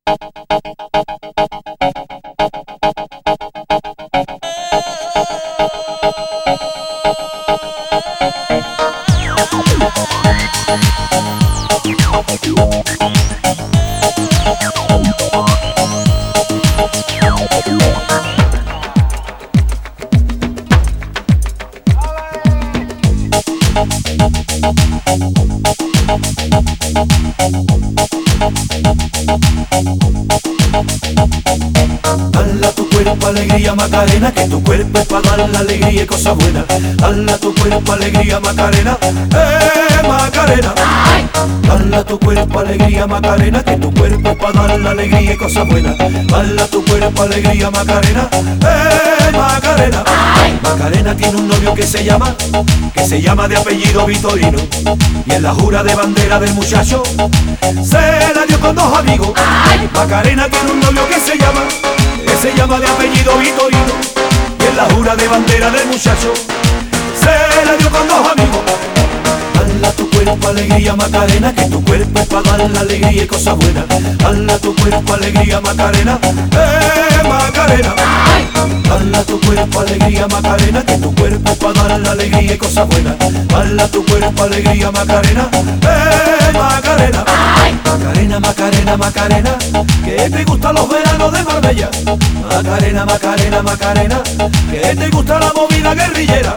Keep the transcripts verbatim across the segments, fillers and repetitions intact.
Dale a tu cuerpo alegría Macarena, que tu cuerpo es para dar la alegría y cosas buenas. Dale a tu cuerpo alegría Macarena, eh Macarena. Dale a tu cuerpo alegría Macarena, que tu cuerpo es para dar la alegría y cosas buenas. Dale a tu cuerpo alegría Macarena, eh Macarena. Macarena tiene un novio que se llama, que se llama de apellido Vitorino, y en la jura de bandera del muchacho se la dio con dos amigos. Macarena tiene un novio que se llama, que se llama de apellido Vitorino, y en la jura de bandera del muchacho se la dio con dos amigos. Dale a tu cuerpo alegría Macarena, que tu cuerpo es para dar la alegría y cosas buenas. Dale a tu cuerpo alegría Macarena, eh Macarena. Dale a tu cuerpo alegría Macarena, que tu cuerpo es para dar la alegría y cosas buenas. Dale a tu cuerpo alegría Macarena, eh Macarena. Macarena, Macarena, Macarena, que te gustan los veranos de Marbella. Macarena, Macarena, Macarena, que te gusta la movida guerrillera.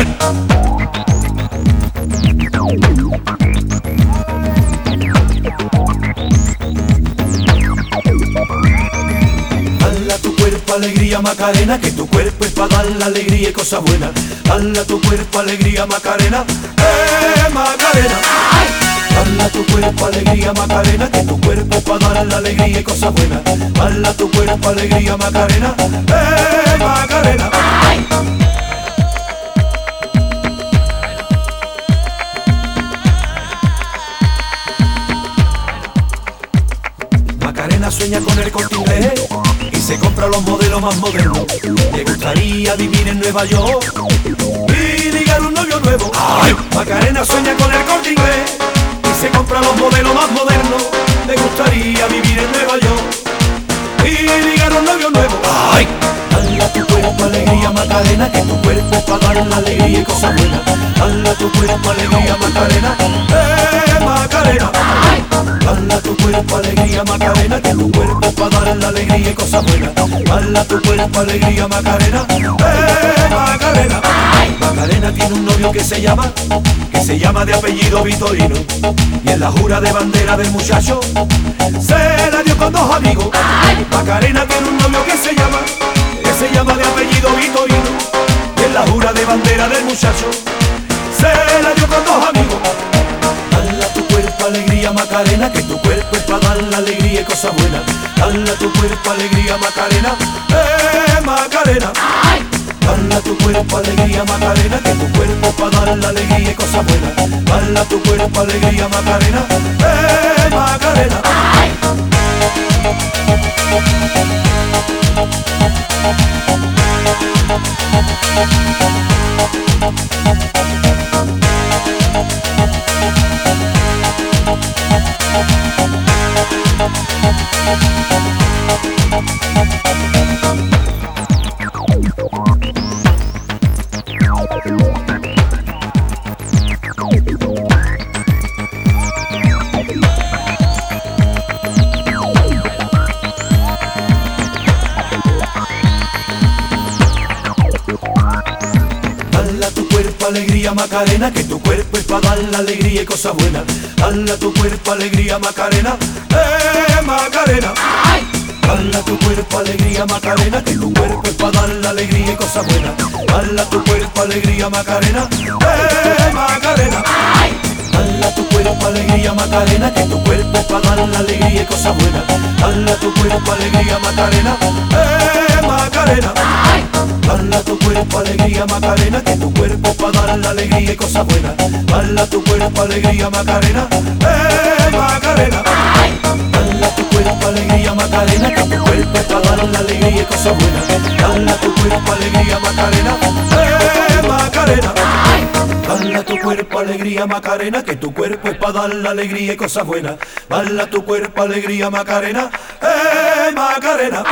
Dale a tu cuerpo alegría Macarena, que tu cuerpo es para dar la alegría y cosas buenas. Dale a tu cuerpo alegría Macarena, eh Macarena. Dale a tu cuerpo alegría Macarena, que tu cuerpo es para dar la alegría y cosas buenas. Dale a tu cuerpo alegría Macarena, eh Macarena. Macarena sueña con el Corte Inglés y se compra los modelos más modernos. Le gustaría vivir en Nueva York y ligar un novio nuevo. ¡Ay! Macarena sueña con el Corte Inglés y se compra los modelos más modernos. Le gustaría vivir en Nueva York y ligar un novio nuevo. ¡Ay! Dale a tu cuerpo alegría Macarena, que tu cuerpo es para dar la alegría y cosas buenas. Dale a tu cuerpo alegría Macarena, eh Macarena. Dale a tu cuerpo alegría Macarena, que tu cuerpo es para dar la alegría y cosas buenas. Dale a tu cuerpo alegría Macarena, eh Macarena. Macarena tiene un novio que se llama, que se llama de apellido Vitorino, y en la jura de bandera del muchacho se la dio con dos amigos. Macarena tiene un novio que se llama, que se llama de apellido Vitorino, y en la jura de bandera del muchacho se la dio con dos amigos. Dale a tu cuerpo alegría Macarena, que tu cuerpo es para dar la alegría y cosas buenas. Dale a tu cuerpo alegría Macarena, eh Macarena. Dale a tu cuerpo alegría Macarena, que tu cuerpo es para dar la alegría y cosas buenas. Dale a tu cuerpo alegría Macarena, eh Macarena. Dale a tu cuerpo alegría Macarena, que tu cuerpo es para dar la alegría y cosas buenas. Dale a tu cuerpo alegría Macarena, eh Macarena. Dale a tu cuerpo alegría Macarena, que tu cuerpo es para dar la alegría y cosas buenas. Dale a tu cuerpo alegría Macarena, eh Macarena. Dale a tu cuerpo alegría Macarena, que tu cuerpo es para dar la alegría y cosas buenas. Dale a tu cuerpo alegría Macarena, eh Macarena. Dale a tu cuerpo alegría Macarena, que tu cuerpo es para dar la alegría y cosas buenas. Dale a tu cuerpo alegría Macarena, eh Macarena. Dale a tu cuerpo alegría Macarena, que tu cuerpo es para dar la alegría y cosas buenas. Dale a tu cuerpo alegría Macarena, eh Macarena. Dale a tu cuerpo alegría Macarena, que tu cuerpo es para dar la alegría y cosas buenas. Dale a tu cuerpo alegría Macarena, eh Macarena.